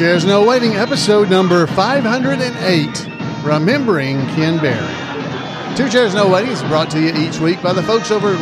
Chairs No Waiting, episode number 508, Remembering Ken Berry. Two Chairs No Waiting is brought to you each week by the folks over at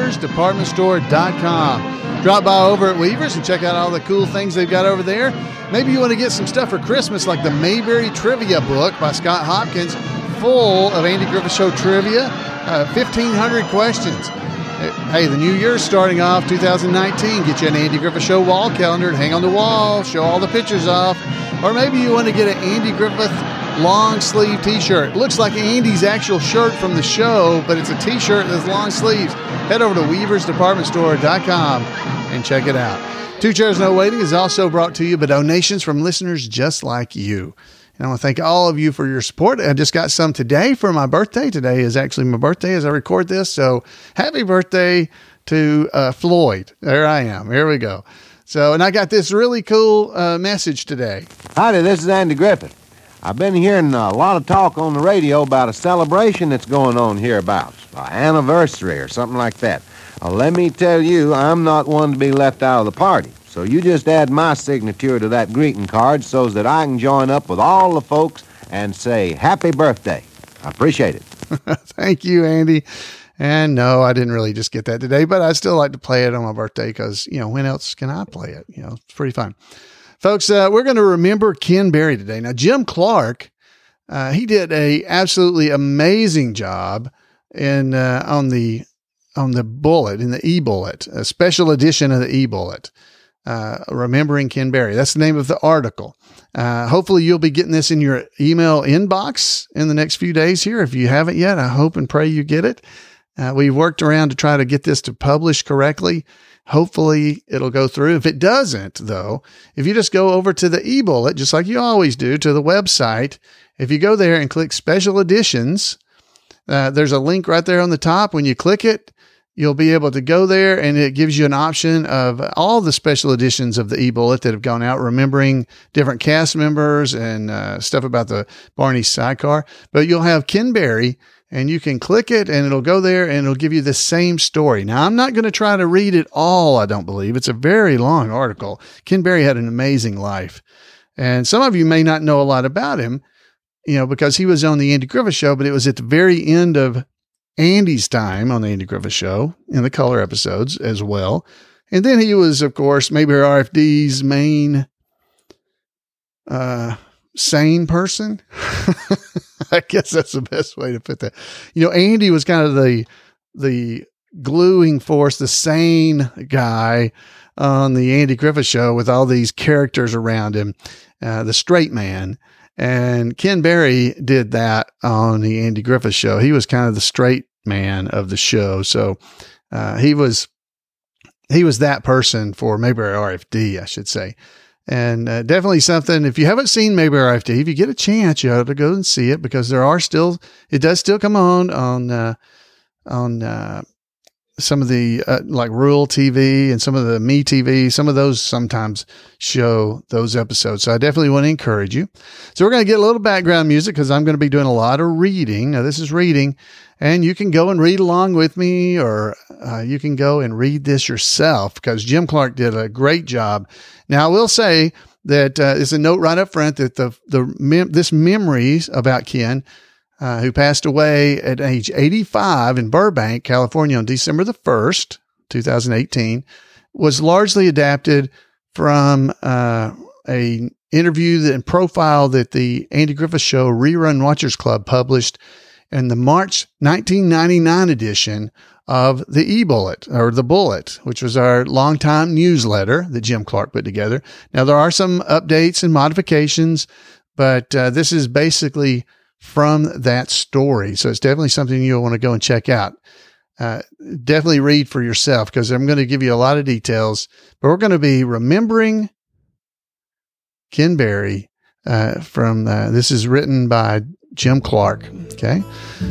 WeaversDepartmentStore.com. Drop by over at Weavers and check out all the cool things they've got over there. Maybe you want to get some stuff for Christmas like the Mayberry Trivia book by Scott Hopkins, full of Andy Griffith Show trivia, 1,500 questions. Hey, the new year's starting off, 2019. Get you an Andy Griffith Show wall calendar and hang on the wall, show all the pictures off. Or maybe you want to get an Andy Griffith long sleeve t-shirt. Looks like Andy's actual shirt from the show, but it's a t-shirt that's long sleeves. Head over to WeaversDepartmentStore.com and check it out. Two Chairs No Waiting is also brought to you by donations from listeners just like you. And I want to thank all of you for your support. I just got some today for my birthday. Today is actually my birthday as I record this. So happy birthday to Floyd. There I am. Here we go. So, and I got this really cool message today. Howdy, this is Andy Griffith. I've been hearing a lot of talk on the radio about a celebration that's going on hereabouts, an anniversary or something like that. Let me tell you, I'm not one to be left out of the party. So you just add my signature to that greeting card so that I can join up with all the folks and say happy birthday. I appreciate it. Thank you, Andy. And no, I didn't really just get that today, but I still like to play it on my birthday because, when else can I play it? It's pretty fun. Folks, we're going to remember Ken Berry today. Now, Jim Clark, he did a absolutely amazing job on the bullet, in the e-bullet, a special edition of the e-bullet. Remembering Ken Berry. That's the name of the article. Hopefully you'll be getting this in your email inbox in the next few days here. If you haven't yet, I hope and pray you get it. We've worked around to try to get this to publish correctly. Hopefully it'll go through. If it doesn't, though, if you just go over to the e-bullet, just like you always do, to the website, if you go there and click special editions, there's a link right there on the top. When you click it, you'll be able to go there and it gives you an option of all the special editions of the e-bullet that have gone out, remembering different cast members and stuff about the Barney sidecar. But you'll have Ken Berry and you can click it and it'll go there and it'll give you the same story. Now, I'm not going to try to read it all, I don't believe. It's a very long article. Ken Berry had an amazing life. And some of you may not know a lot about him, because he was on the Andy Griffith Show, but it was at the very end of Andy's time on the Andy Griffith Show in the color episodes as well. And then he was, of course, maybe RFD's main sane person. I guess that's the best way to put that. Andy was kind of the gluing force, the sane guy on the Andy Griffith Show with all these characters around him, the straight man. And Ken Berry did that on the Andy Griffith Show. He was kind of the straight man of the show. So he was that person for Mayberry RFD, I should say. And definitely something, if you haven't seen Mayberry RFD, if you get a chance, you ought to go and see it because it does still come on some of the like Rural TV and some of the Me TV, some of those sometimes show those episodes. So I definitely want to encourage you. So we're going to get a little background music because I'm going to be doing a lot of reading. Now this is reading and you can go and read along with me or you can go and read this yourself because Jim Clark did a great job. Now I will say that it's a note right up front that this memories about Ken, who passed away at age 85 in Burbank, California on December the 1st, 2018, was largely adapted from a interview and profile that the Andy Griffith Show Rerun Watchers Club published in the March 1999 edition of the e-bullet or the bullet, which was our longtime newsletter that Jim Clark put together. Now there are some updates and modifications, but this is basically from that story. So it's definitely something you'll want to go and check out. Definitely read for yourself because I'm going to give you a lot of details, but we're going to be remembering Ken Berry this is written by Jim Clark. Okay.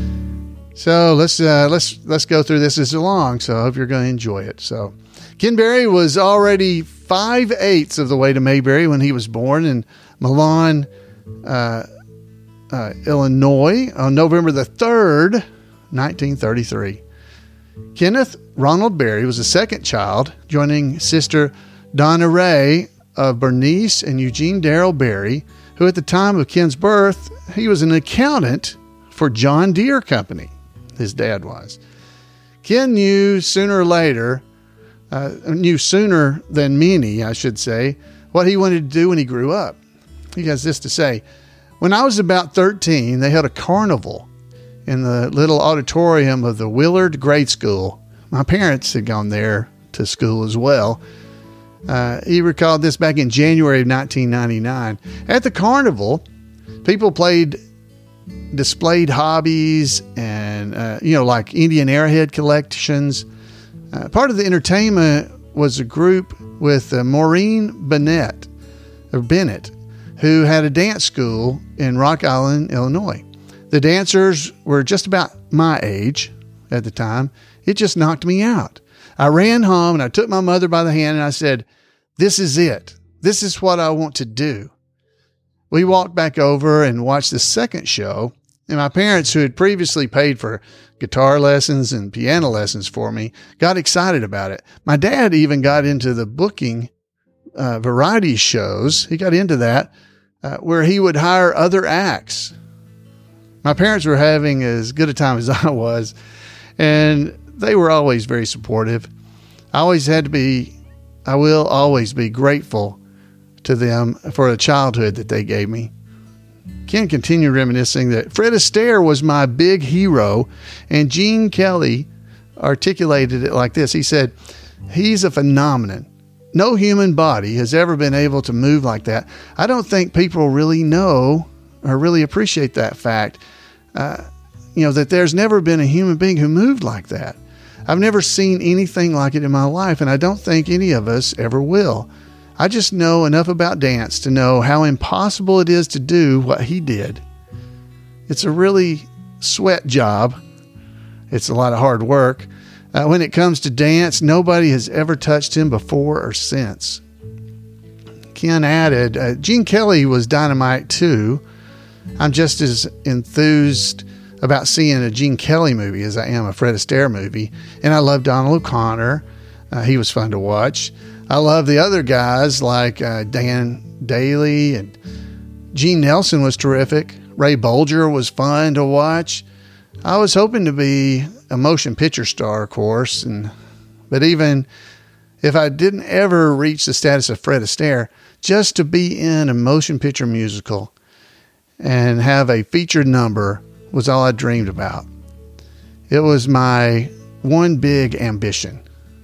So let's go through this. It's long, so I hope you're going to enjoy it. So Ken Berry was already 5/8 of the way to Mayberry when he was born in Milan, Illinois on November the 3rd, 1933. Kenneth Ronald Berry was the second child, joining sister Donna Ray of Bernice and Eugene Darrell Berry, who at the time of Ken's birth, he was an accountant for John Deere Company. His dad was. Ken knew sooner than many, I should say, what he wanted to do when he grew up. He has this to say: "When I was about 13, they held a carnival in the little auditorium of the Willard Grade School. My parents had gone there to school as well. He recalled this back in January of 1999. At the carnival, people displayed hobbies and, like Indian Airhead collections. Part of the entertainment was a group with Maureen Bennett, who had a dance school in Rock Island, Illinois. The dancers were just about my age at the time. It just knocked me out. I ran home and I took my mother by the hand and I said, 'This is it. This is what I want to do.' We walked back over and watched the second show, and my parents, who had previously paid for guitar lessons and piano lessons for me, got excited about it. My dad even got into the booking variety shows. He got into that, where he would hire other acts. My parents were having as good a time as I was, and they were always very supportive. I will always be grateful to them for the childhood that they gave me." Ken continued reminiscing that Fred Astaire was my big hero, and Gene Kelly articulated it like this. He said, "He's a phenomenon. No human body has ever been able to move like that. I don't think people really know or really appreciate that fact, that there's never been a human being who moved like that. I've never seen anything like it in my life, and I don't think any of us ever will. I just know enough about dance to know how impossible it is to do what he did. It's a really sweat job. It's a lot of hard work. When it comes to dance, nobody has ever touched him before or since." Ken added, "Gene Kelly was dynamite too. I'm just as enthused about seeing a Gene Kelly movie as I am a Fred Astaire movie. And I love Donald O'Connor. He was fun to watch. I love the other guys like Dan Daly, and Gene Nelson was terrific. Ray Bolger was fun to watch. I was hoping to be a motion picture star, of course, but even if I didn't ever reach the status of Fred Astaire, just to be in a motion picture musical and have a featured number was all I dreamed about. It was my one big ambition."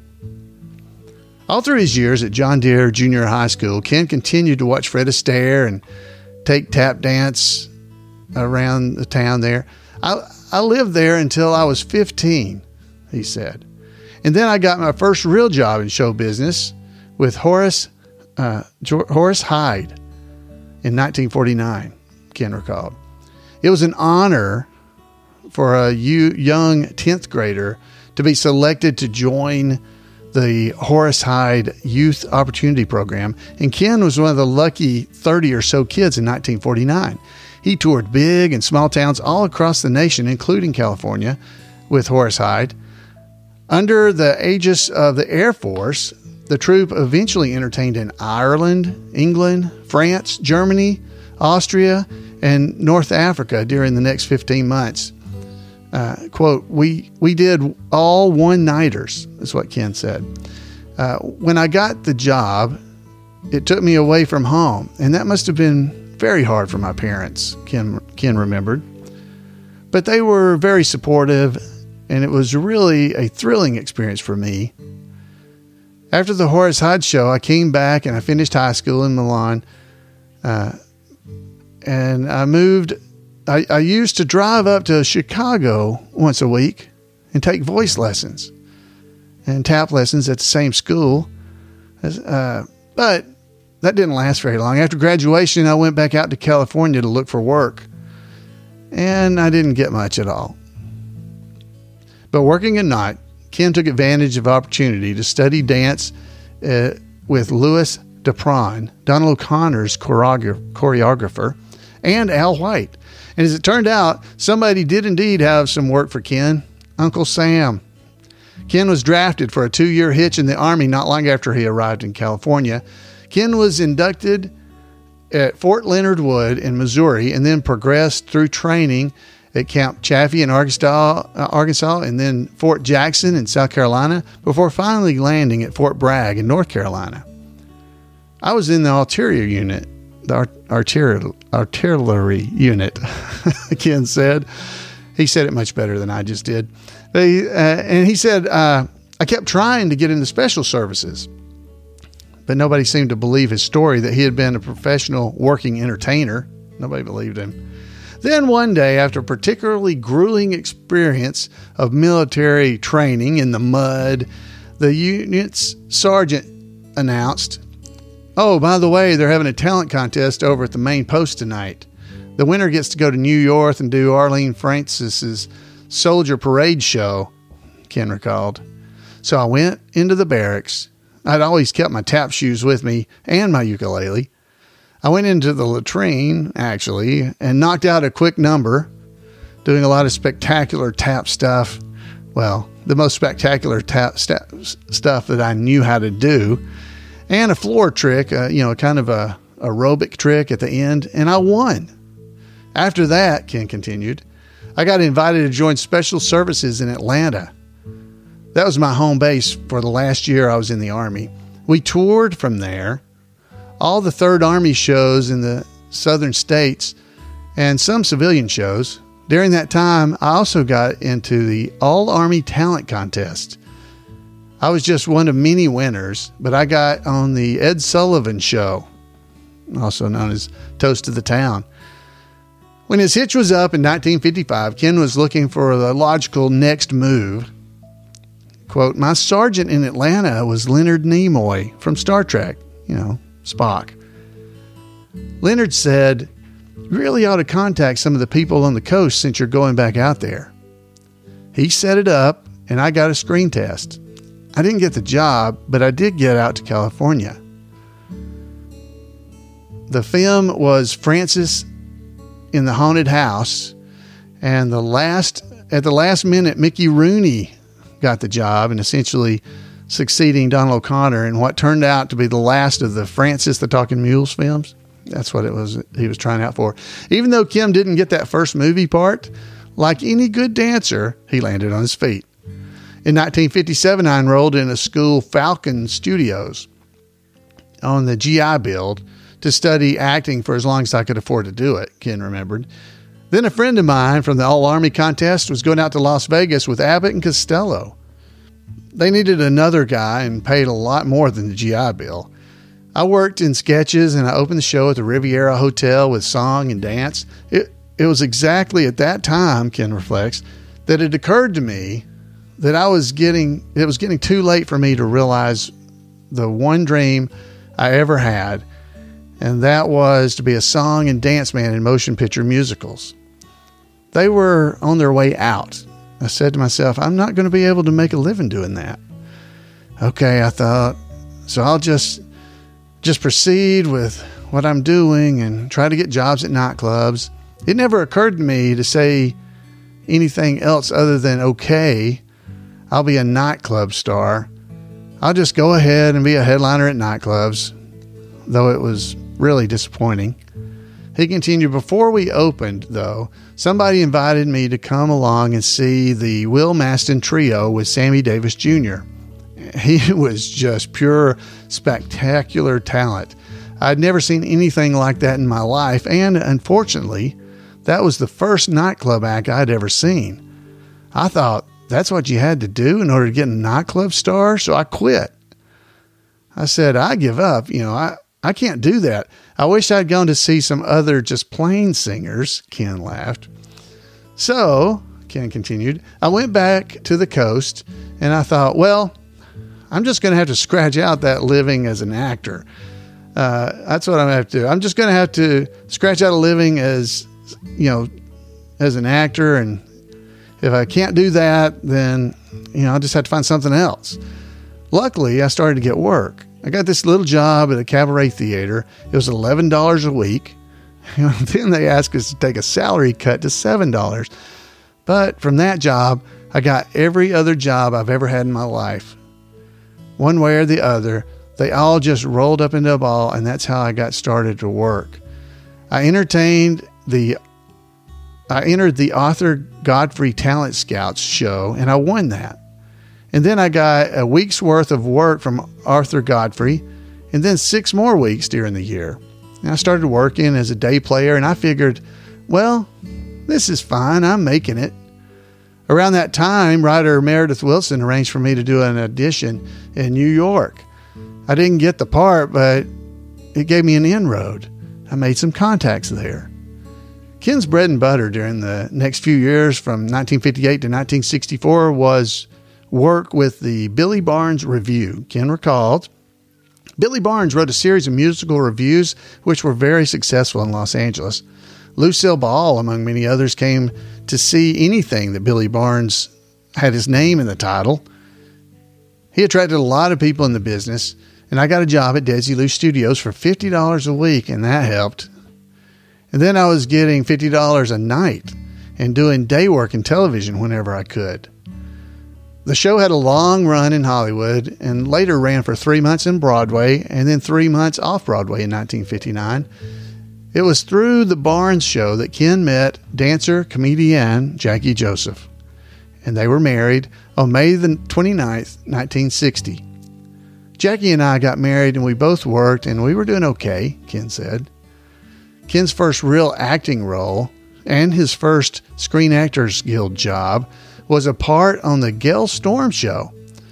All through his years at John Deere Junior High School, Ken continued to watch Fred Astaire and take tap dance around the town there. I lived there until I was 15, he said. And then I got my first real job in show business with Horace Hyde in 1949, Ken recalled. It was an honor for a young 10th grader to be selected to join the Horace Hyde Youth Opportunity Program, and Ken was one of the lucky 30 or so kids in 1949. He toured big and small towns all across the nation, including California, with Horace Hyde. Under the aegis of the Air Force, the troupe eventually entertained in Ireland, England, France, Germany, Austria, and North Africa during the next 15 months. Quote, we did all one-nighters, is what Ken said. When I got the job, it took me away from home, and that must have been very hard for my parents, Ken remembered. But they were very supportive, and it was really a thrilling experience for me. After the Horace Hyde show, I came back and I finished high school in Milan, and I moved. I used to drive up to Chicago once a week and take voice lessons and tap lessons at the same school. But that didn't last very long. After graduation, I went back out to California to look for work, and I didn't get much at all. But working at night, Ken took advantage of opportunity to study dance with Louis Dupron, Donald O'Connor's choreographer, and Al White. And as it turned out, somebody did indeed have some work for Ken, Uncle Sam. Ken was drafted for a 2-year hitch in the Army not long after he arrived in California. Ken was inducted at Fort Leonard Wood in Missouri and then progressed through training at Camp Chaffee in Arkansas, and then Fort Jackson in South Carolina, before finally landing at Fort Bragg in North Carolina. I was in the artillery unit, the artillery unit, Ken said. He said it much better than I just did. And he said, I kept trying to get into special services, but nobody seemed to believe his story that he had been a professional working entertainer. Nobody believed him. Then one day, after a particularly grueling experience of military training in the mud, the unit's sergeant announced, "Oh, by the way, they're having a talent contest over at the main post tonight. The winner gets to go to New York and do Arlene Francis's Soldier Parade show," Ken recalled. So I went into the barracks. I'd always kept my tap shoes with me and my ukulele. I went into the latrine, actually, and knocked out a quick number, doing a lot of spectacular tap stuff. Well, the most spectacular tap stuff that I knew how to do, and a floor trick, kind of a aerobic trick at the end, and I won. After that, Ken continued, I got invited to join Special Services in Atlanta. That was my home base for the last year I was in the Army. We toured from there, all the Third Army shows in the southern states, and some civilian shows. During that time, I also got into the All-Army Talent Contest. I was just one of many winners, but I got on the Ed Sullivan Show, also known as Toast of the Town. When his hitch was up in 1955, Ken was looking for the logical next move. Quote, my sergeant in Atlanta was Leonard Nimoy from Star Trek, Spock. Leonard said, you really ought to contact some of the people on the coast since you're going back out there. He set it up, and I got a screen test. I didn't get the job, but I did get out to California. The film was Francis in the Haunted House, and at the last minute, Mickey Rooney got the job and essentially succeeding Donald O'Connor in what turned out to be the last of the Francis the Talking Mules films. That's what it was he was trying out for. Even though Kim didn't get that first movie part, like any good dancer, he landed on his feet. In 1957, I enrolled in a school, Falcon Studios, on the GI Bill to study acting for as long as I could afford to do it, Ken remembered. Then a friend of mine from the All-Army contest was going out to Las Vegas with Abbott and Costello. They needed another guy and paid a lot more than the GI Bill. I worked in sketches and I opened the show at the Riviera Hotel with song and dance. It was exactly at that time, Ken reflects, that it occurred to me that it was getting too late for me to realize the one dream I ever had, and that was to be a song and dance man in motion picture musicals. They were on their way out. I said to myself, I'm not going to be able to make a living doing that. Okay, I thought, so I'll just proceed with what I'm doing and try to get jobs at nightclubs. It never occurred to me to say anything else other than, okay, I'll be a nightclub star. I'll just go ahead and be a headliner at nightclubs, though it was really disappointing. He continued, before we opened, though, somebody invited me to come along and see the Will Maston Trio with Sammy Davis Jr. He was just pure, spectacular talent. I'd never seen anything like that in my life, and unfortunately, that was the first nightclub act I'd ever seen. I thought, that's what you had to do in order to get a nightclub star, so I quit. I said, I give up. I can't do that. I wish I'd gone to see some other just plain singers, Ken laughed. So, Ken continued, I went back to the coast and I thought, well, I'm just going to have to scratch out that living as an actor. That's what I'm going to have to do. I'm just going to have to scratch out a living as an actor. And if I can't do that, then, I'll just have to find something else. Luckily, I started to get work. I got this little job at a cabaret theater. It was $11 a week. Then they asked us to take a salary cut to $7. But from that job, I got every other job I've ever had in my life. One way or the other, They all just rolled up into a ball, and that's how I got started to work. I entered the Arthur Godfrey Talent Scouts show, and I won that. And then I got a week's worth of work from Arthur Godfrey, and then 6 more weeks during the year. And I started working as a day player, and I figured, well, this is fine. I'm making it. Around that time, writer Meredith Willson arranged for me to do an audition in New York. I didn't get the part, but it gave me an inroad. I made some contacts there. Ken's bread and butter during the next few years from 1958 to 1964 was work with the Billy Barnes Review. Ken recalled, Billy Barnes wrote a series of musical reviews which were very successful in Los Angeles. Lucille Ball, among many others, came to see anything that Billy Barnes had his name in the title. He attracted a lot of people in the business, and I got a job at Desilu Studios for $50 a week, and that helped. And then I was getting $50 a night and doing day work in television whenever I could. The show had a long run in Hollywood and later ran for 3 months in Broadway and then 3 months off Broadway in 1959. It was through the Barnes show that Ken met dancer, comedian Jackie Joseph, and they were married on May the 29th, 1960. Jackie and I got married and we both worked and we were doing okay, Ken said. Ken's first real acting role and his first Screen Actors Guild job was a part on the Gail Storm show.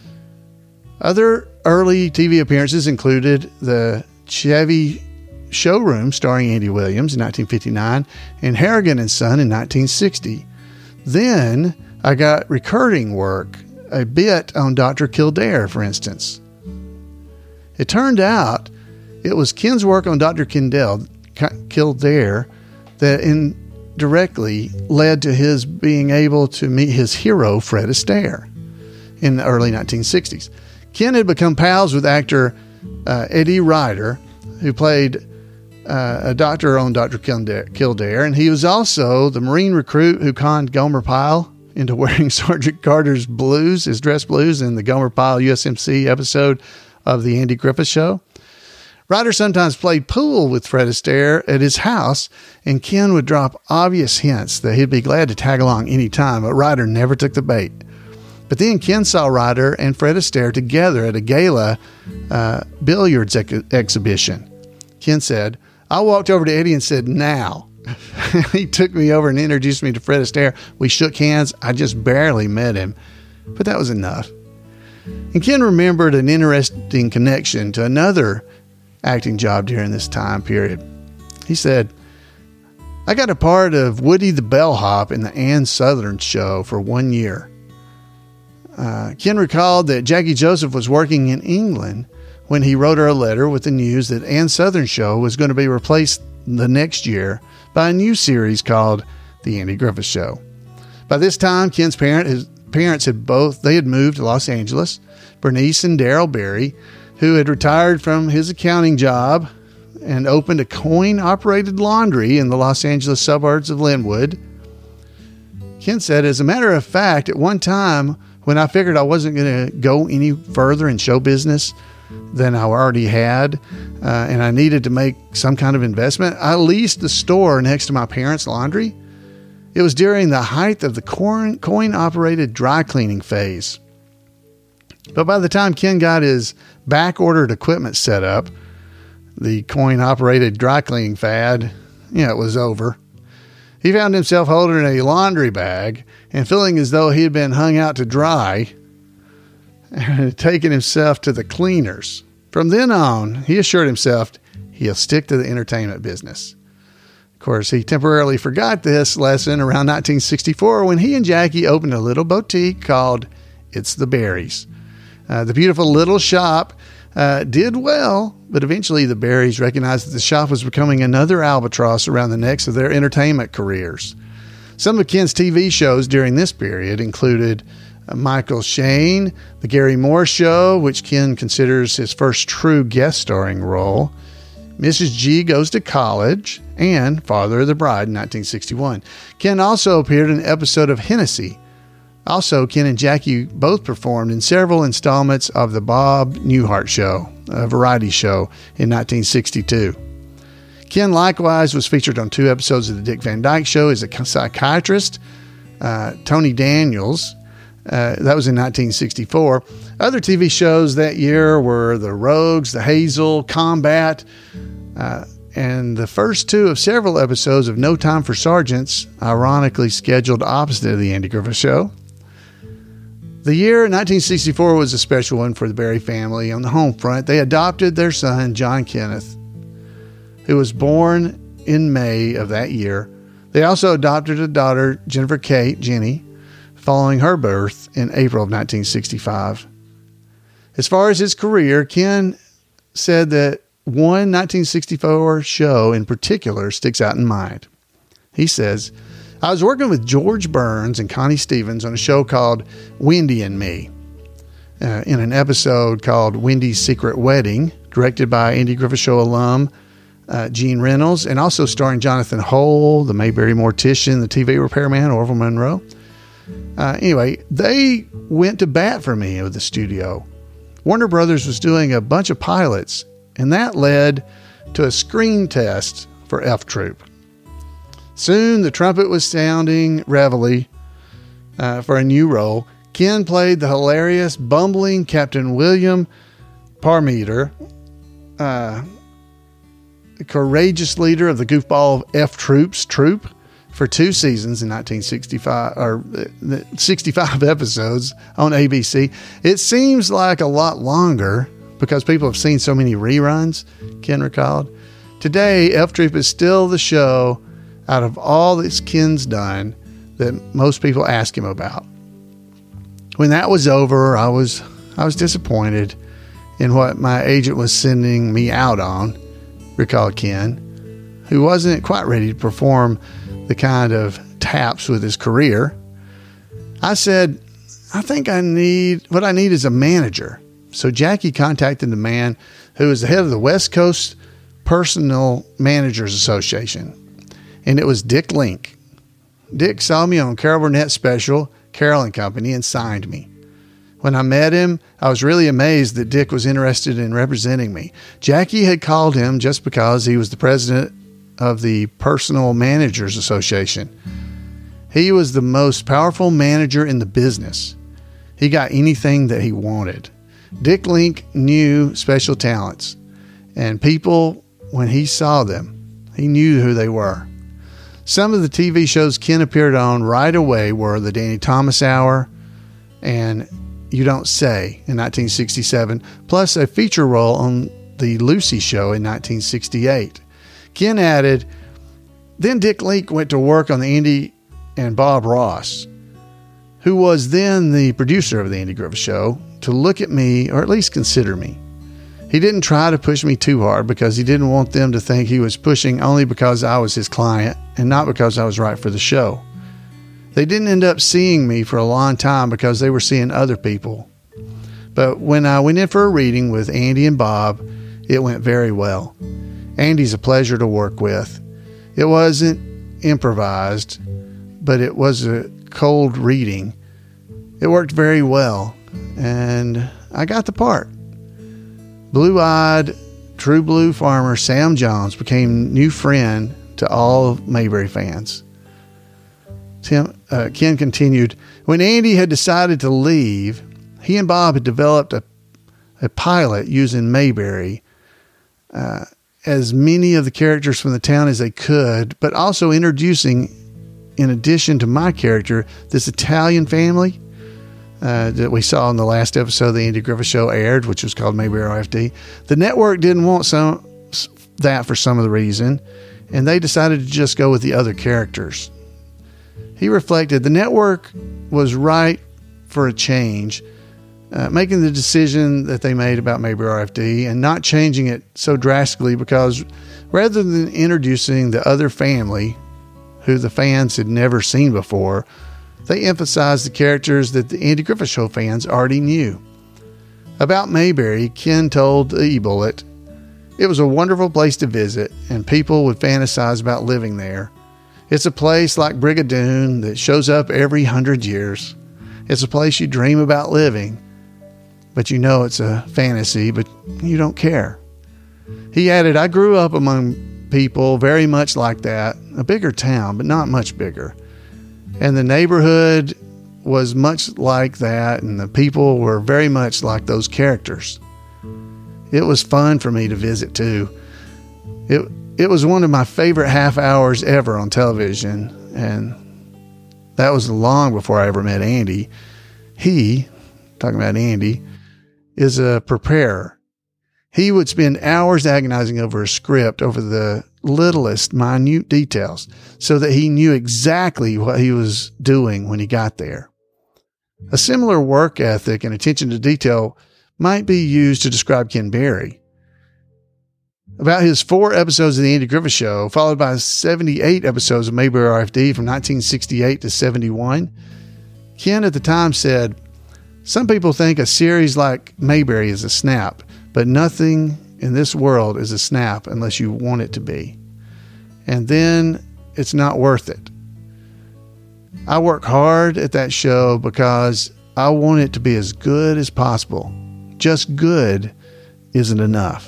Other early TV appearances included the Chevy Showroom starring Andy Williams in 1959 and Harrigan and Son in 1960. Then I got recurring work, a bit on Dr. Kildare, for instance. It turned out it was Ken's work on Dr. Kildare that indirectly led to his being able to meet his hero, Fred Astaire, in the early 1960s. Ken had become pals with actor Eddie Ryder, who played a doctor on Dr. Kildare, and he was also the Marine recruit who conned Gomer Pyle into wearing Sergeant Carter's blues, his dress blues, in the Gomer Pyle USMC episode of The Andy Griffith Show. Ryder sometimes played pool with Fred Astaire at his house, and Ken would drop obvious hints that he'd be glad to tag along any time, but Ryder never took the bait. But then Ken saw Ryder and Fred Astaire together at a gala billiards exhibition. Ken said, I walked over to Eddie and said, now. He took me over and introduced me to Fred Astaire. We shook hands. I just barely met him, but that was enough. And Ken remembered an interesting connection to another acting job during this time period. He said, I got a part of Woody the Bellhop in the Ann Sothern show for 1 year. Ken recalled that Jackie Joseph was working in England when he wrote her a letter with the news that Ann Sothern show was going to be replaced the next year by a new series called The Andy Griffith Show. By this time, Ken's parents had moved to Los Angeles. Bernice and Darrell Berry, who had retired from his accounting job and opened a coin-operated laundry in the Los Angeles suburbs of Linwood. Ken said, as a matter of fact, at one time when I figured I wasn't going to go any further in show business than I already had, and I needed to make some kind of investment, I leased the store next to my parents' laundry. It was during the height of the coin-operated dry cleaning phase. But by the time Ken got his back-ordered equipment set up, the coin-operated dry cleaning fad, it was over. He found himself holding a laundry bag and feeling as though he had been hung out to dry and had taken himself to the cleaners. From then on, he assured himself he'll stick to the entertainment business. Of course, he temporarily forgot this lesson around 1964 when he and Jackie opened a little boutique called It's the Berries. The beautiful little shop did well, but eventually the Berries recognized that the shop was becoming another albatross around the necks of their entertainment careers. Some of Ken's TV shows during this period included Michael Shane, The Gary Moore Show, which Ken considers his first true guest starring role, Mrs. G Goes to College, and Father of the Bride in 1961. Ken also appeared in an episode of Hennessy, Also, Ken and Jackie both performed in several installments of the Bob Newhart Show, a variety show, in 1962. Ken likewise was featured on 2 episodes of the Dick Van Dyke Show as a psychiatrist. Tony Daniels, that was in 1964. Other TV shows that year were The Rogues, The Hazel, Combat, and the first 2 of several episodes of No Time for Sergeants, ironically scheduled opposite of the Andy Griffith Show. The year 1964 was a special one for the Berry family. On the home front, they adopted their son, John Kenneth, who was born in May of that year. They also adopted a daughter, Jennifer Kate, Jenny, following her birth in April of 1965. As far as his career, Ken said that one 1964 show in particular sticks out in mind. He says, "I was working with George Burns and Connie Stevens on a show called Wendy and Me, in an episode called Wendy's Secret Wedding, directed by Andy Griffith Show alum Gene Reynolds, and also starring Jonathan Hole, the Mayberry mortician, the TV repairman, Orville Monroe. Anyway, they went to bat for me with the studio. Warner Brothers was doing a bunch of pilots, and that led to a screen test for F Troop. Soon the trumpet was sounding reveille for a new role. Ken played the hilarious, bumbling Captain William Parmeter, the courageous leader of the goofball F Troop's troop, for 2 seasons in 1965, or 65 episodes on ABC. It seems like a lot longer because people have seen so many reruns, Ken recalled. Today, F Troop is still the show out of all that Ken's done that most people ask him about. When that was over, I was disappointed in what my agent was sending me out on, recalled Ken, who wasn't quite ready to perform the kind of taps with his career. I said, I think what I need is a manager. So Jackie contacted the man who was the head of the West Coast Personal Managers Association, and it was Dick Link. Dick saw me on Carol Burnett's special, Carol and Company, and signed me. When I met him, I was really amazed that Dick was interested in representing me. Jackie had called him just because he was the president of the Personal Managers Association. He was the most powerful manager in the business. He got anything that he wanted. Dick Link knew special talents, and people, when he saw them, he knew who they were. Some of the TV shows Ken appeared on right away were The Danny Thomas Hour and You Don't Say in 1967, plus a feature role on The Lucy Show in 1968. Ken added, then Dick Link went to work on the Andy and Bob Ross, who was then the producer of the Andy Griffith Show, to look at me, or at least consider me. He didn't try to push me too hard because he didn't want them to think he was pushing only because I was his client and not because I was right for the show. They didn't end up seeing me for a long time because they were seeing other people. But when I went in for a reading with Andy and Bob, it went very well. Andy's a pleasure to work with. It wasn't improvised, but it was a cold reading. It worked very well, and I got the part. Blue-eyed, true blue farmer Sam Jones became new friend to all Mayberry fans. Ken continued, when Andy had decided to leave, he and Bob had developed a pilot using Mayberry, as many of the characters from the town as they could, but also introducing, in addition to my character, this Italian family that we saw in the last episode the Andy Griffith Show aired, which was called Mayberry RFD. The network didn't want that for some of the reason, and they decided to just go with the other characters. He reflected, the network was right for a change, making the decision that they made about Mayberry RFD and not changing it so drastically, because rather than introducing the other family who the fans had never seen before, they emphasized the characters that the Andy Griffith Show fans already knew. About Mayberry, Ken told the E-Bullet, it was a wonderful place to visit, and people would fantasize about living there. It's a place like Brigadoon that shows up every 100 years. It's a place you dream about living, but you know it's a fantasy, but you don't care. He added, I grew up among people very much like that, a bigger town, but not much bigger. And the neighborhood was much like that, and the people were very much like those characters. It was fun for me to visit too. It was one of my favorite half hours ever on television, and that was long before I ever met Andy. He, talking about Andy, is a preparer. He would spend hours agonizing over a script, over the littlest, minute details, so that he knew exactly what he was doing when he got there. A similar work ethic and attention to detail might be used to describe Ken Berry. About his 4 episodes of The Andy Griffith Show, followed by 78 episodes of Mayberry RFD from 1968 to 71, Ken at the time said, some people think a series like Mayberry is a snap, but nothing in this world is a snap unless you want it to be. And then it's not worth it. I work hard at that show because I want it to be as good as possible. Just good isn't enough.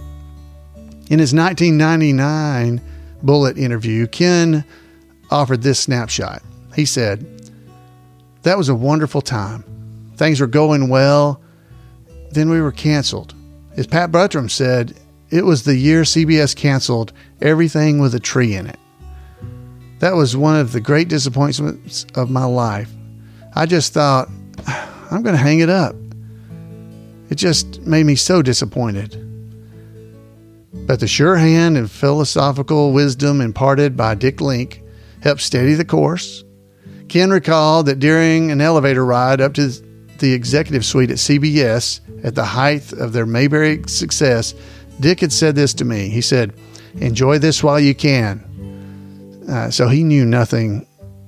In his 1999 Bullet interview, Ken offered this snapshot. He said, that was a wonderful time. Things were going well. Then we were canceled. As Pat Buttram said, it was the year CBS canceled everything with a tree in it. That was one of the great disappointments of my life. I just thought, I'm going to hang it up. It just made me so disappointed. But the sure hand and philosophical wisdom imparted by Dick Link helped steady the course. Ken recalled that during an elevator ride up to the executive suite at CBS at the height of their Mayberry success, Dick had said this to me. He said, enjoy this while you can. So he knew nothing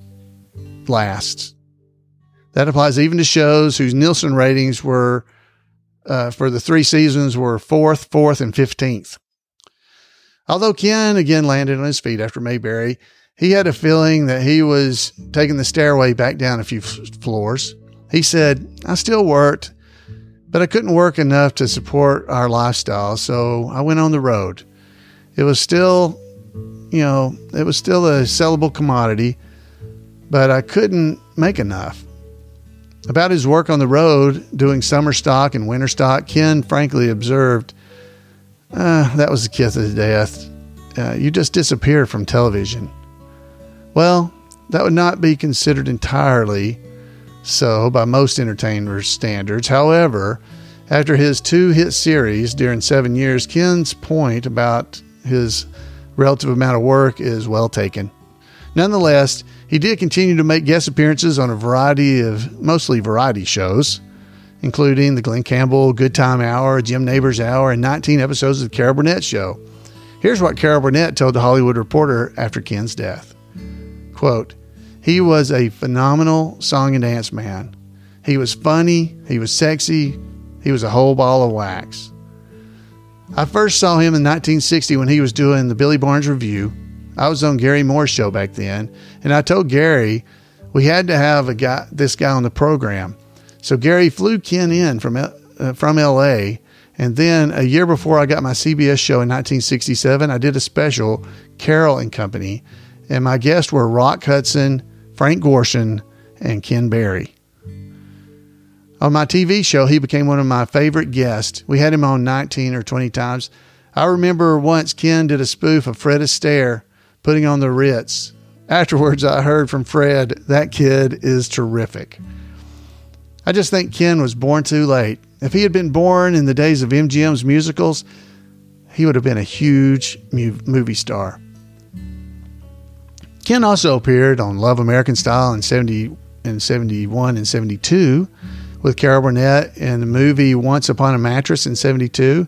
lasts. That applies even to shows whose Nielsen ratings were, for the 3 seasons, were 4th, and 15th. Although Ken again landed on his feet after Mayberry, he had a feeling that he was taking the stairway back down a few floors. He said, I still worked, but I couldn't work enough to support our lifestyle, so I went on the road. It was still a sellable commodity, but I couldn't make enough. About his work on the road, doing summer stock and winter stock, Ken frankly observed, that was the kiss of death. You just disappeared from television. Well, that would not be considered entirely so by most entertainers' standards. However, after his 2 hit series during 7 years, Ken's point about his relative amount of work is well taken. Nonetheless, he did continue to make guest appearances on a variety of mostly variety shows, including the Glenn Campbell Good Time Hour, Jim Neighbors Hour, and 19 episodes of the Carol Burnett Show. Here's what Carol Burnett told The Hollywood Reporter after Ken's death. Quote, he was a phenomenal song and dance man. He was funny. He was sexy. He was a whole ball of wax. I first saw him in 1960 when he was doing the Billy Barnes Review. I was on Gary Moore's show back then, and I told Gary we had to have this guy on the program. So Gary flew Ken in from L.A., and then a year before I got my CBS show in 1967, I did a special, Carol and Company, and my guests were Rock Hudson, Frank Gorshin, and Ken Berry. On my TV show, he became one of my favorite guests. We had him on 19 or 20 times. I remember once Ken did a spoof of Fred Astaire putting on the Ritz. Afterwards, I heard from Fred, that kid is terrific. I just think Ken was born too late. If he had been born in the days of MGM's musicals, he would have been a huge movie star. Ken also appeared on Love American Style in 71 and 72 with Carol Burnett in the movie Once Upon a Mattress in 72.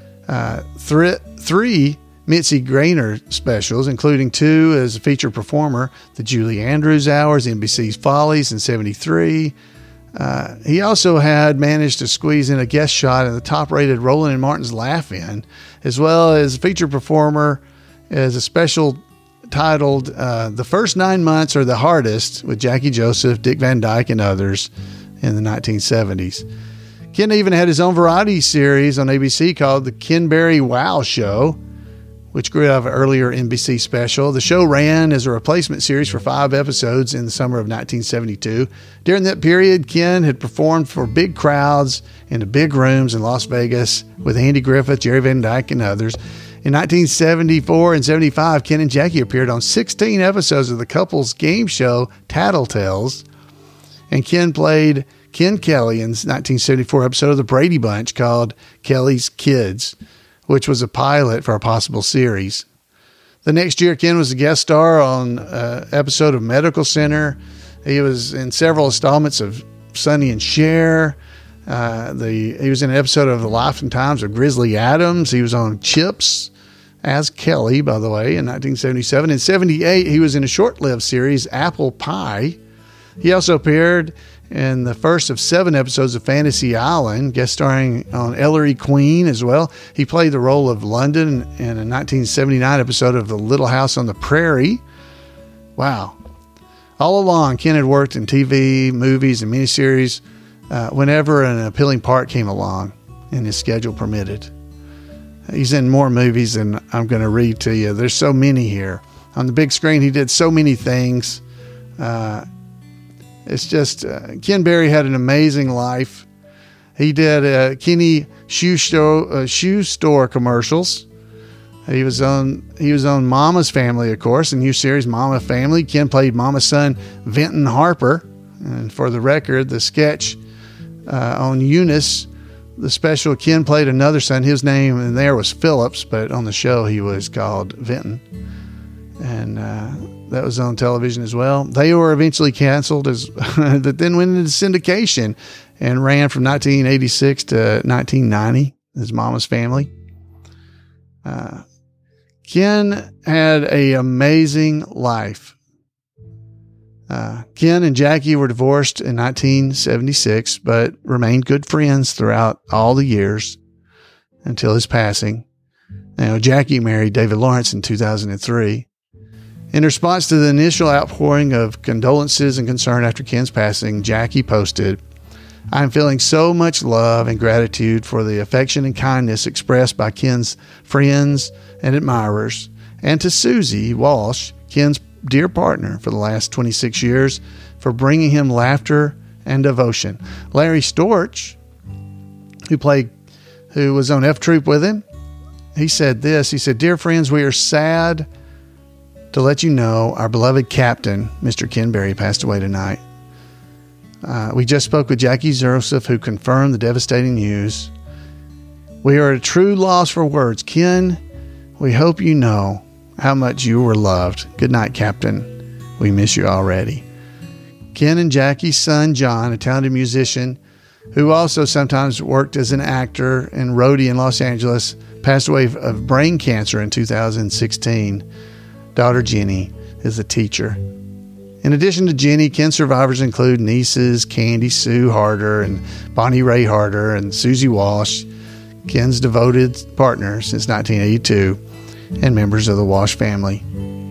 3 Mitzi Grainer specials, including 2 as a featured performer, the Julie Andrews Hours, NBC's Follies in 73. He also had managed to squeeze in a guest shot in the top-rated Roland and Martin's Laugh-In, as well as a featured performer as a special titled The First 9 Months Are the Hardest with Jackie Joseph, Dick Van Dyke, and others in the 1970s. Ken even had his own variety series on ABC called The Ken Berry Wow Show, which grew out of an earlier NBC special. The show ran as a replacement series for 5 episodes in the summer of 1972. During that period, Ken had performed for big crowds in the big rooms in Las Vegas with Andy Griffith, Jerry Van Dyke, and others. In 1974 and 75, Ken and Jackie appeared on 16 episodes of the couple's game show, Tattletales. And Ken played Ken Kelly in the 1974 episode of The Brady Bunch called Kelly's Kids, which was a pilot for a possible series. The next year, Ken was a guest star on an episode of Medical Center. He was in several installments of Sonny and Cher. He was in an episode of The Life and Times of Grizzly Adams. He was on Chips as Kelly, by the way, in 1977. In 78, he was in a short-lived series, Apple Pie. He also appeared in the first of 7 episodes of Fantasy Island, guest starring on Ellery Queen as well. He played the role of London in a 1979 episode of The Little House on the Prairie. Wow. All along, Ken had worked in TV, movies, and miniseries whenever an appealing part came along and his schedule permitted. He's in more movies than I'm going to read to you. There's so many here. On the big screen, he did so many things. It's just, Ken Berry had an amazing life. He did Kenny shoe store commercials. He was on Mama's Family, of course, a new series, Mama Family. Ken played Mama's son, Vinton Harper. And for the record, the sketch on Eunice, the special, Ken played another son. His name in there was Phillips, but on the show he was called Vinton. And that was on television as well. They were eventually canceled, that then went into syndication and ran from 1986 to 1990 as Mama's Family. Ken had an amazing life. Ken and Jackie were divorced in 1976, but remained good friends throughout all the years until his passing. Now, Jackie married David Lawrence in 2003. In response to the initial outpouring of condolences and concern after Ken's passing, Jackie posted, "I'm feeling so much love and gratitude for the affection and kindness expressed by Ken's friends and admirers, and to Susie Walsh, Ken's dear partner for the last 26 years, for bringing him laughter and devotion." Larry Storch, who was on F Troop with him, he said this. He said, "Dear friends, we are sad to let you know our beloved captain, Mr. Ken Berry, passed away tonight. We just spoke with Jackie Joseph, who confirmed the devastating news. We are at a true loss for words. Ken, we hope you know how much you were loved. Good night, Captain. We miss you already." Ken and Jackie's son, John, a talented musician who also sometimes worked as an actor and roadie in Los Angeles, passed away of brain cancer in 2016. Daughter Jenny is a teacher. In addition to Jenny, Ken's survivors include nieces Candy Sue Harder and Bonnie Ray Harder and Susie Walsh, Ken's devoted partner since 1982, and members of the Walsh family.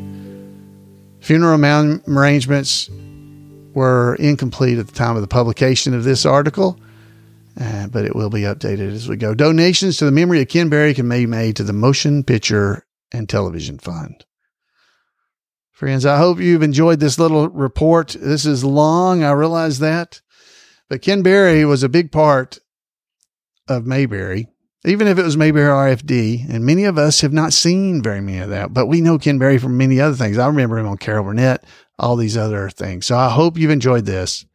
Funeral arrangements were incomplete at the time of the publication of this article, but it will be updated as we go. Donations to the memory of Ken Berry can be made to the Motion Picture and Television Fund. Friends, I hope you've enjoyed this little report. This is long, I realize that. But Ken Berry was a big part of Mayberry, even if it was Mayberry RFD. And many of us have not seen very many of that. But we know Ken Berry from many other things. I remember him on Carol Burnett, all these other things. So I hope you've enjoyed this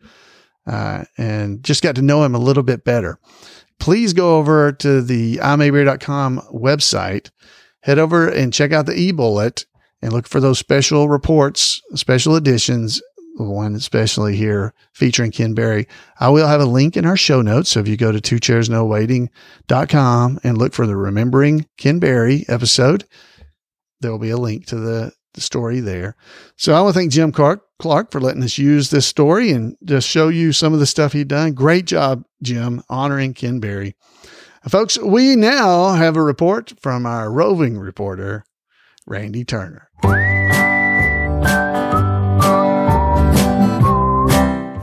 and just got to know him a little bit better. Please go over to the imayberry.com website. Head over and check out the e-bullet. And look for those special reports, special editions, one especially here featuring Ken Berry. I will have a link in our show notes. So if you go to twocairsnowaiting.com and look for the Remembering Ken Berry episode, there will be a link to the story there. So I want to thank Jim Clark for letting us use this story and just show you some of the stuff he'd done. Great job, Jim, honoring Ken Berry. Folks, we now have a report from our roving reporter, Randy Turner.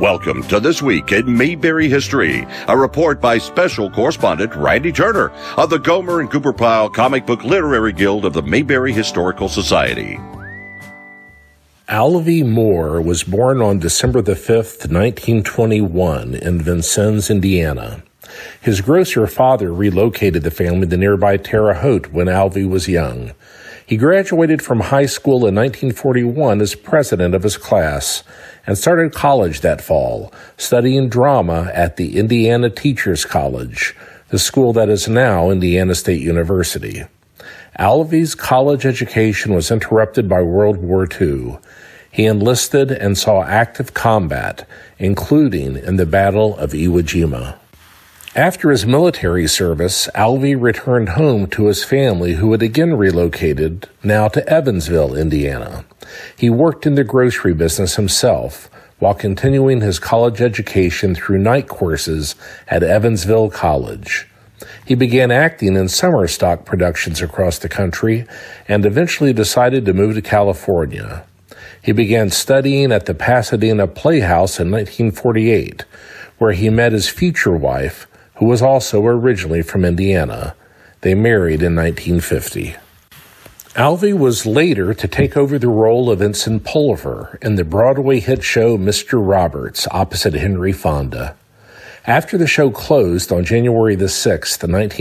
Welcome to This Week in Mayberry History, a report by Special Correspondent Randy Turner of the Gomer and Cooper Pyle Comic Book Literary Guild of the Mayberry Historical Society. Alvy Moore was born on December the 5th, 1921 in Vincennes, Indiana. His grocer father relocated the family to nearby Terre Haute when Alvy was young. He graduated from high school in 1941 as president of his class and started college that fall, studying drama at the Indiana Teachers College, the school that is now Indiana State University. Alvy's college education was interrupted by World War II. He enlisted and saw active combat, including in the Battle of Iwo Jima. After his military service, Alvy returned home to his family, who had again relocated, now to Evansville, Indiana. He worked in the grocery business himself, while continuing his college education through night courses at Evansville College. He began acting in summer stock productions across the country, and eventually decided to move to California. He began studying at the Pasadena Playhouse in 1948, where he met his future wife, who was also originally from Indiana. They married in 1950. Alvy was later to take over the role of Ensign Pulliver in the Broadway hit show Mr. Roberts opposite Henry Fonda. After the show closed on January the 6th,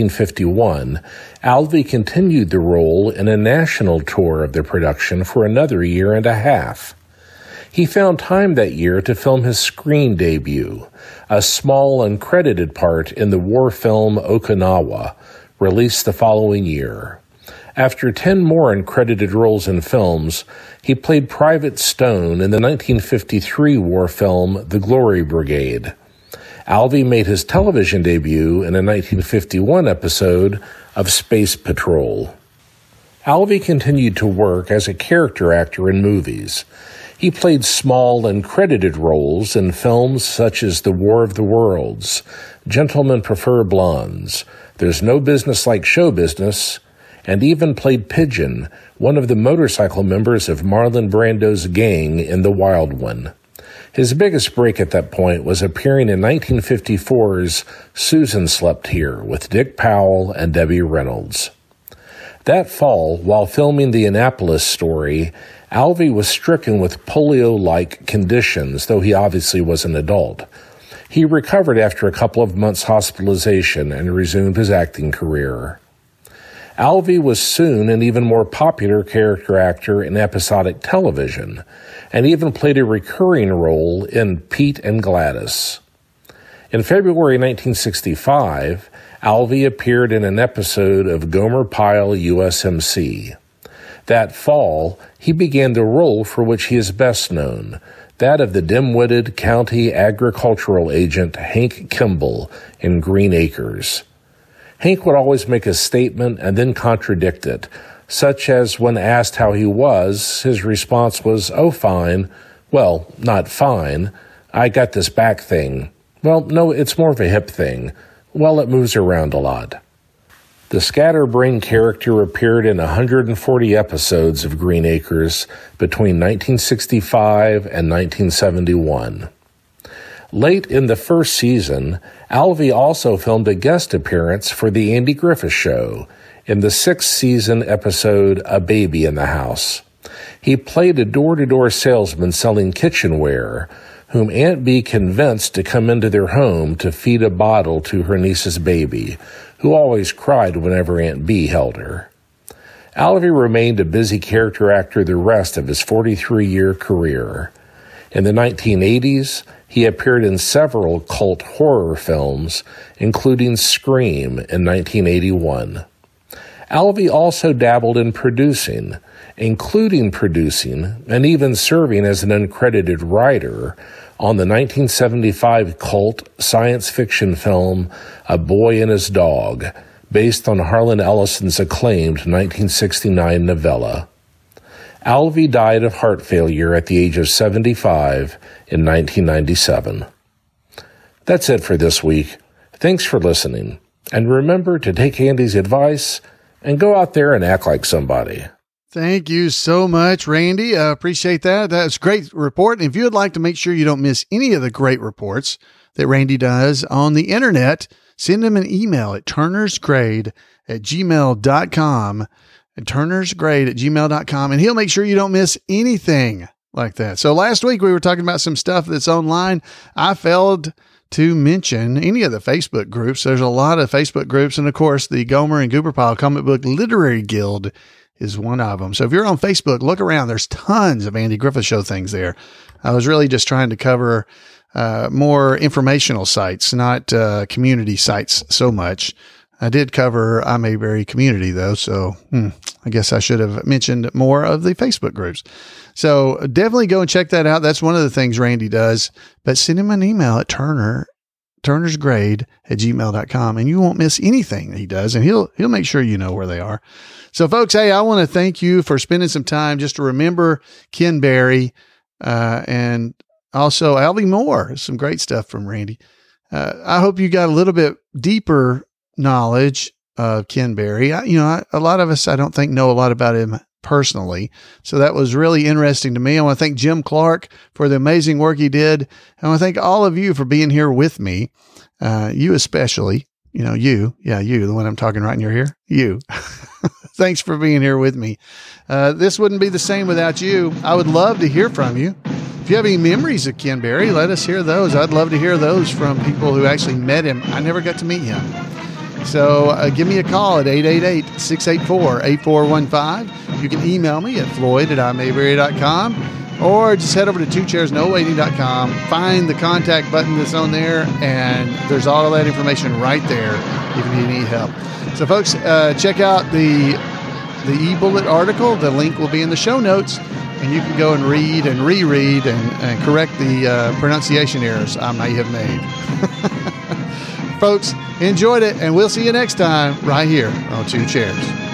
1951, Alvy continued the role in a national tour of the production for another year and a half. He found time that year to film his screen debut, a small uncredited part in the war film Okinawa, released the following year. After 10 more uncredited roles in films, he played Private Stone in the 1953 war film The Glory Brigade. Alvy made his television debut in a 1951 episode of Space Patrol. Alvy continued to work as a character actor in movies. He played small and credited roles in films such as The War of the Worlds, Gentlemen Prefer Blondes, There's No Business Like Show Business, and even played Pigeon, one of the motorcycle members of Marlon Brando's gang in The Wild One. His biggest break at that point was appearing in 1954's Susan Slept Here with Dick Powell and Debbie Reynolds. That fall, while filming the Annapolis story, Alvy was stricken with polio-like conditions, though he obviously was an adult. He recovered after a couple of months' hospitalization and resumed his acting career. Alvy was soon an even more popular character actor in episodic television, and even played a recurring role in Pete and Gladys. In February 1965, Alvy appeared in an episode of Gomer Pyle USMC. That fall, he began the role for which he is best known, that of the dim-witted county agricultural agent Hank Kimball in Green Acres. Hank would always make a statement and then contradict it, such as when asked how he was, his response was, "Oh, fine." "Well, not fine. I got this back thing." "Well, no, it's more of a hip thing." "Well, it moves around a lot." The scatterbrain character appeared in 140 episodes of Green Acres between 1965 and 1971. Late in the first season, Alvy also filmed a guest appearance for The Andy Griffith Show in the 6th season episode A Baby in the House. He played a door-to-door salesman selling kitchenware, whom Aunt Bee convinced to come into their home to feed a bottle to her niece's baby, who always cried whenever Aunt Bee held her. Alvy remained a busy character actor the rest of his 43-year career. In the 1980s, he appeared in several cult horror films, including Scream in 1981. Alvy also dabbled in producing, including producing and even serving as an uncredited writer on the 1975 cult science fiction film A Boy and His Dog, based on Harlan Ellison's acclaimed 1969 novella. Alvy died of heart failure at the age of 75 in 1997. That's it for this week. Thanks for listening. And remember to take Andy's advice and go out there and act like somebody. Thank you so much, Randy. I appreciate that. That's a great report. And if you would like to make sure you don't miss any of the great reports that Randy does on the internet, send him an email at turnersgrade@gmail.com. At turnersgrade@gmail.com. And he'll make sure you don't miss anything like that. So last week we were talking about some stuff that's online. I failed to mention any of the Facebook groups. There's a lot of Facebook groups. And of course, the Gomer and Gooberpile Comic Book Literary Guild is one of them. So if you're on Facebook, look around. There's tons of Andy Griffith Show things there. I was really just trying to cover more informational sites, not community sites so much. I did cover I Mayberry community though. So I guess I should have mentioned more of the Facebook groups. So definitely go and check that out. That's one of the things Randy does, but send him an email at turnersgrade@gmail.com and you won't miss anything that he does. And he'll make sure you know where they are. So folks, hey, I want to thank you for spending some time just to remember Ken Berry, and also Alvy Moore. Some great stuff from Randy. I hope you got a little bit deeper knowledge of Ken Berry. A lot of us, I don't think, know a lot about him personally. So that was really interesting to me. I want to thank Jim Clark for the amazing work he did. I want to thank all of you for being here with me. You especially, you, the one I'm talking right in your ear, you. Thanks for being here with me. This wouldn't be the same without you. I would love to hear from you. If you have any memories of Ken Berry, let us hear those. I'd love to hear those from people who actually met him. I never got to meet him. So give me a call at 888-684-8415. You can email me at floyd@imayberry.com or just head over to twochairsnowaiting.com. Find the contact button that's on there, and there's all of that information right there if you need any help. So, folks, check out the e-bullet article. The link will be in the show notes, and you can go and read and reread and correct the pronunciation errors I may have made. Folks, enjoyed it, and we'll see you next time right here on Two Chairs.